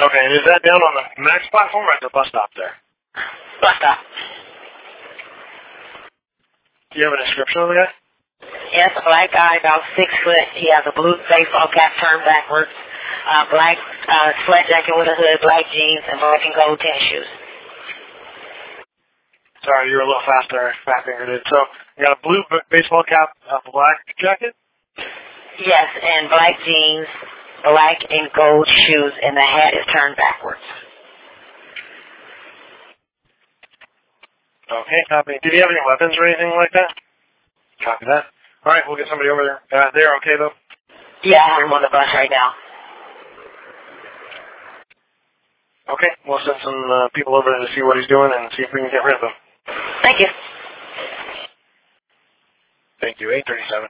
Okay, and is that down on the Max platform or at the bus stop there? Bus stop. Do you have a description of the guy? Yes, a black guy, about 6 foot. He has a blue baseball cap turned backwards, black sweat jacket with a hood, black jeans, and black and gold tennis shoes. Sorry, you were a little faster, fat-fingered. So, you got a blue baseball cap, a black jacket? Yes, and black jeans, black and gold shoes, and the hat is turned backwards. Okay, copy. Did he have any weapons or anything like that? Copy that. All right, we'll get somebody over there. They're okay, though? Yeah, I'm on the bus right now. Okay, we'll send some people over to see what he's doing and see if we can get rid of him. Thank you. Thank you. 837.